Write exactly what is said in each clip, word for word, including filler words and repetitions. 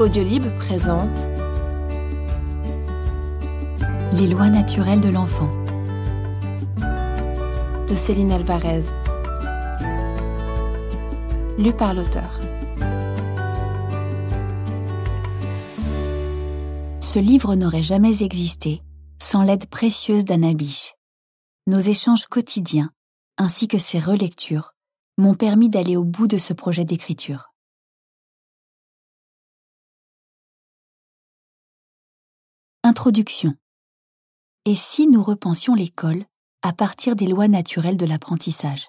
Audiolib présente Les lois naturelles de l'enfant de Céline Alvarez, lu par l'auteur. Ce livre n'aurait jamais existé sans l'aide précieuse d'Anna Biche. Nos échanges quotidiens, ainsi que ses relectures, m'ont permis d'aller au bout de ce projet d'écriture. Introduction. Et si nous repensions l'école à partir des lois naturelles de l'apprentissage?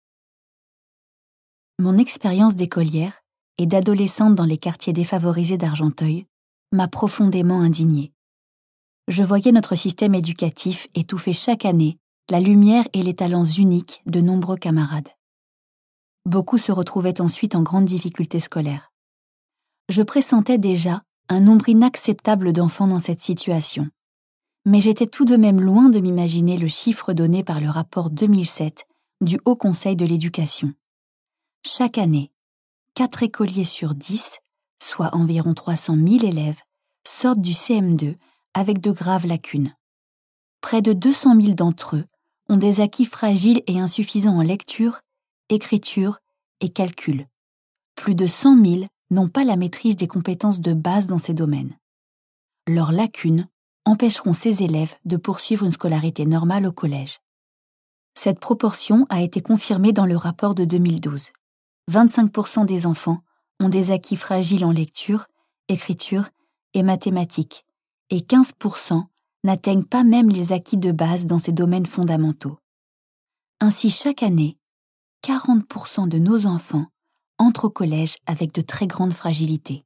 Mon expérience d'écolière et d'adolescente dans les quartiers défavorisés d'Argenteuil m'a profondément indignée. Je voyais notre système éducatif étouffer chaque année la lumière et les talents uniques de nombreux camarades. Beaucoup se retrouvaient ensuite en grande difficulté scolaire. Je pressentais déjà un nombre inacceptable d'enfants dans cette situation. Mais j'étais tout de même loin de m'imaginer le chiffre donné par le rapport deux mille sept du Haut Conseil de l'éducation. Chaque année, quatre écoliers sur dix, soit environ trois cent mille élèves, sortent du C M deux avec de graves lacunes. Près de deux cent mille d'entre eux ont des acquis fragiles et insuffisants en lecture, écriture et calcul. Plus de cent mille n'ont pas la maîtrise des compétences de base dans ces domaines. Leurs lacunes empêcheront ces élèves de poursuivre une scolarité normale au collège. Cette proportion a été confirmée dans le rapport de deux mille douze. vingt-cinq pour cent des enfants ont des acquis fragiles en lecture, écriture et mathématiques, et quinze pour cent n'atteignent pas même les acquis de base dans ces domaines fondamentaux. Ainsi, chaque année, quarante pour cent de nos enfants entrent au collège avec de très grandes fragilités.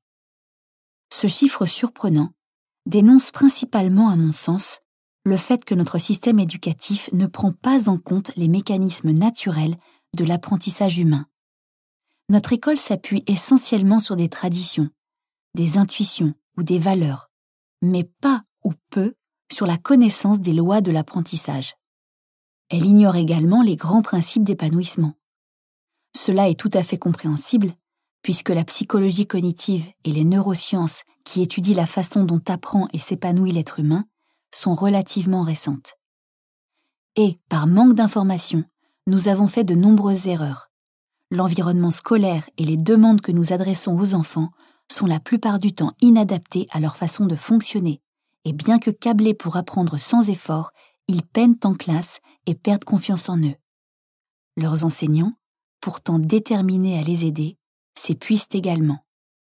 Ce chiffre surprenant dénonce principalement, à mon sens, le fait que notre système éducatif ne prend pas en compte les mécanismes naturels de l'apprentissage humain. Notre école s'appuie essentiellement sur des traditions, des intuitions ou des valeurs, mais pas ou peu sur la connaissance des lois de l'apprentissage. Elle ignore également les grands principes d'épanouissement. Cela est tout à fait compréhensible, puisque la psychologie cognitive et les neurosciences qui étudient la façon dont apprend et s'épanouit l'être humain sont relativement récentes. Et, par manque d'informations, nous avons fait de nombreuses erreurs. L'environnement scolaire et les demandes que nous adressons aux enfants sont la plupart du temps inadaptés à leur façon de fonctionner, et bien que câblés pour apprendre sans effort, ils peinent en classe et perdent confiance en eux. Leurs enseignants, pourtant déterminés à les aider, s'épuisent également.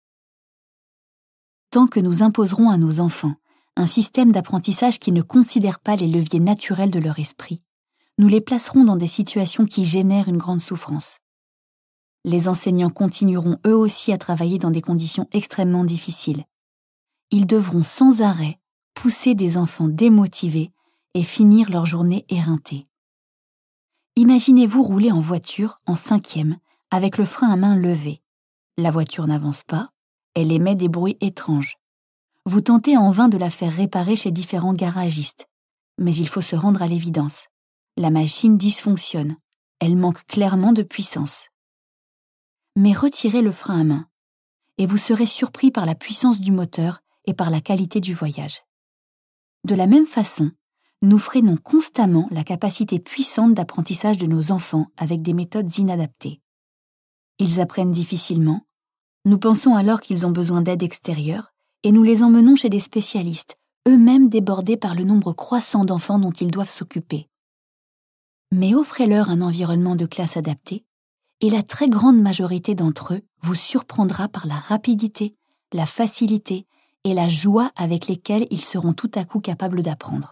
Tant que nous imposerons à nos enfants un système d'apprentissage qui ne considère pas les leviers naturels de leur esprit, nous les placerons dans des situations qui génèrent une grande souffrance. Les enseignants continueront eux aussi à travailler dans des conditions extrêmement difficiles. Ils devront sans arrêt pousser des enfants démotivés et finir leur journée éreintée. Imaginez-vous rouler en voiture en cinquième avec le frein à main levé. La voiture n'avance pas, elle émet des bruits étranges. Vous tentez en vain de la faire réparer chez différents garagistes, mais il faut se rendre à l'évidence. La machine dysfonctionne, elle manque clairement de puissance. Mais retirez le frein à main, et vous serez surpris par la puissance du moteur et par la qualité du voyage. De la même façon, nous freinons constamment la capacité puissante d'apprentissage de nos enfants avec des méthodes inadaptées. Ils apprennent difficilement, nous pensons alors qu'ils ont besoin d'aide extérieure et nous les emmenons chez des spécialistes, eux-mêmes débordés par le nombre croissant d'enfants dont ils doivent s'occuper. Mais offrez-leur un environnement de classe adapté et la très grande majorité d'entre eux vous surprendra par la rapidité, la facilité et la joie avec lesquelles ils seront tout à coup capables d'apprendre.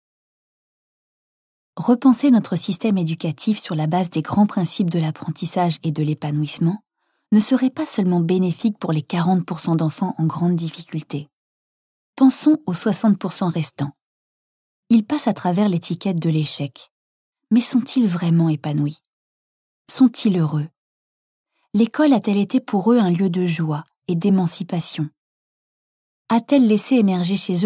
Repenser notre système éducatif sur la base des grands principes de l'apprentissage et de l'épanouissement ne serait pas seulement bénéfique pour les quarante pour cent d'enfants en grande difficulté. Pensons aux soixante pour cent restants. Ils passent à travers l'étiquette de l'échec. Mais sont-ils vraiment épanouis? Sont-ils heureux? L'école a-t-elle été pour eux un lieu de joie et d'émancipation? A-t-elle laissé émerger chez eux